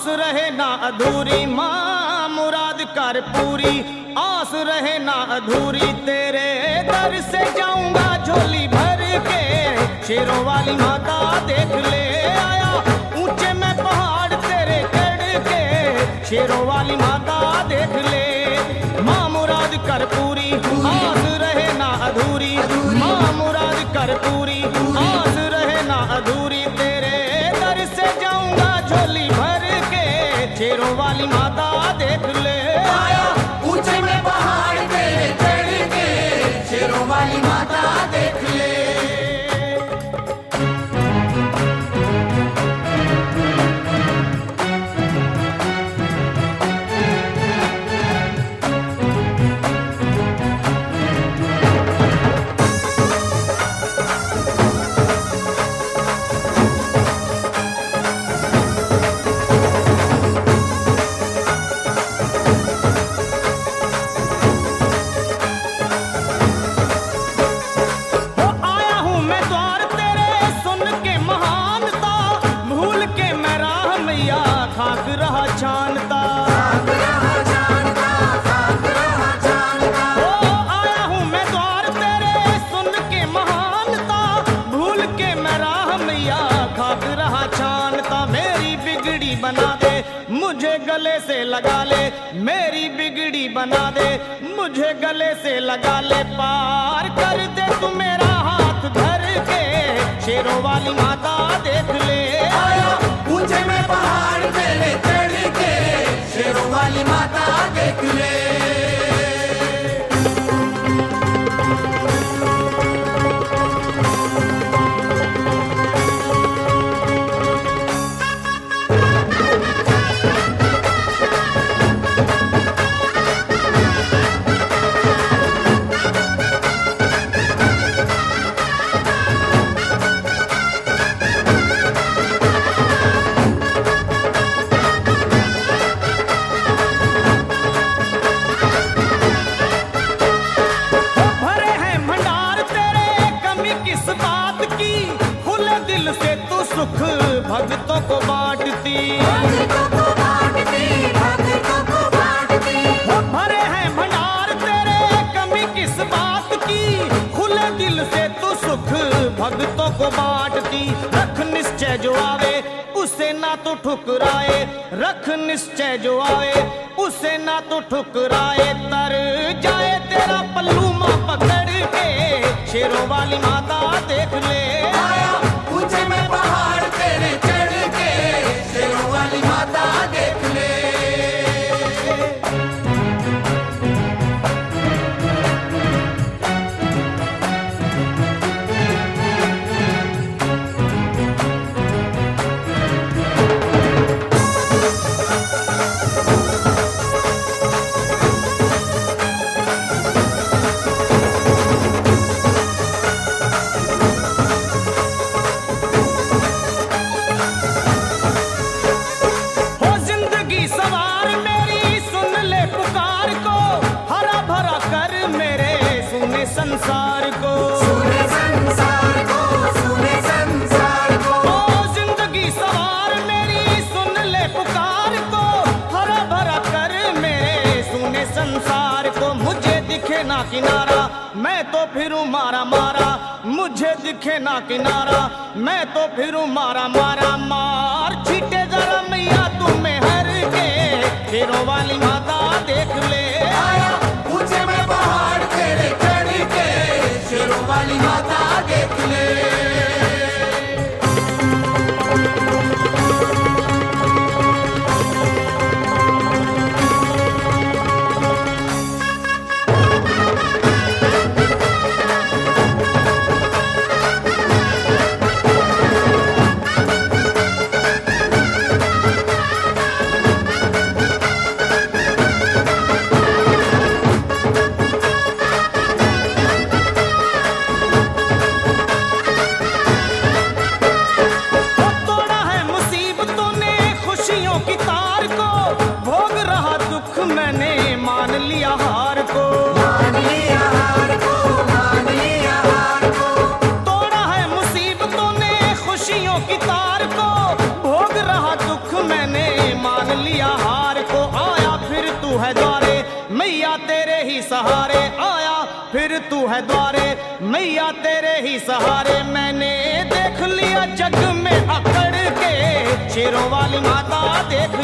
रहे ना अधूरी, माँ मुराद कर पूरी। आस रहे ना अधूरी, तेरे दर से जाऊंगा झोली भर के। शेरों वाली माता देख ले आया ऊंचे में पहाड़ तेरे चढ़ के। शेरों वाली माता देख ले, माँ मुराद कर पूरी। आस रहे ना अधूरी, माँ मुराद कर पूरी। आस रहे ना अधूरी, तेरे दर से जाऊंगा झोली भर के। शेरों वाली माता देख ले आया ऊंचे में पहाड़ तेरे चढ़ के। शेरों वाली माता देख ले। खाक रहा छानता, ओ आया हूँ मैं द्वार तेरे सुन के महानता। भूल के मैं राह मैया खाक रहा छानता। मेरी बिगड़ी बना दे मुझे गले से लगा ले। मेरी बिगड़ी बना दे मुझे गले से लगा ले। पार कर दे तू मेरा हाथ धर के। शेरों वाली माता देख ले आया ऊंचे में पहाड़ तेरे चढ़ के। शेरों वाली माता देख ले। सुख भक्तों को बांटती। भरे हैं भंडार तेरे कमी किस बात की। खुले दिल से तू सुख भक्तों को बांटती। रख निश्चय जो आवे उसे ना तो ठुकराए। रख निश्चय जो आवे उसे ना तो ठुकराए। तर जाए तेरा पल्लू माँ पकड़ के। शेरों वाली माता देख ले आया ऊंचे में पहाड़ तेरे चढ़ के। शेरों वाली माता देख ले। संसार को, सुने संसार को, सुने संसार को। ओ जिंदगी सवार मेरी सुन ले पुकार को। हरा भरा कर मेरे सुने संसार को। मुझे दिखे ना किनारा मैं तो फिरूं मारा मारा। मुझे दिखे ना किनारा मैं तो फिरूं मारा मारा। मार छीटे जरा मैया तुम्हें हर के। शेरों वाली माता देख ले आया ऊंचे में पहाड़ तेरे चढ़ के। शेरों वाली माता देख ले। की तार को भोग रहा दुख मैंने मान है द्वारे मैया तेरे ही सहारे आया, फिर तू है द्वारे मैया तेरे ही सहारे। मैंने देख लिया जग में अकड़ के शेरों वाली माता देख